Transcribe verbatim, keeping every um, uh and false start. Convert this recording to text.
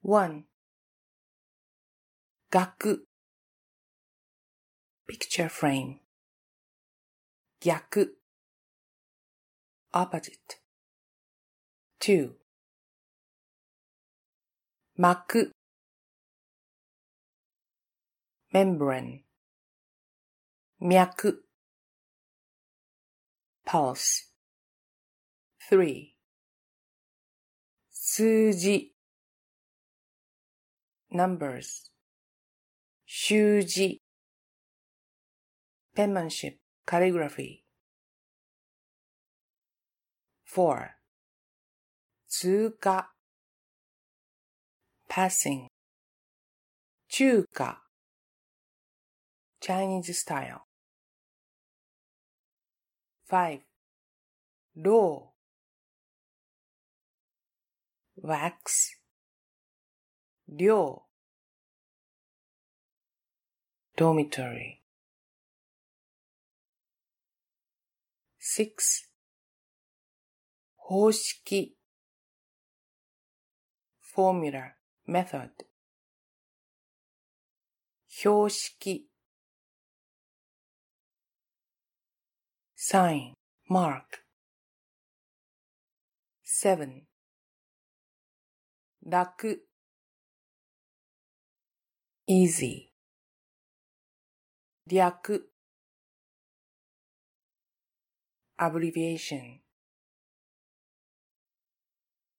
one. 額 picture frame. 逆 opposite. two. 膜 membrane. 脈 pulse. three. 数字 numbers. 習字 penmanship, calligraphy. four. 通過 passing. 中華 Chinese style. five. ろう wax. 寮 dormitory. six. 方式 formula, method. 標識 sign, mark. seven. 楽 easy. 略 abbreviation.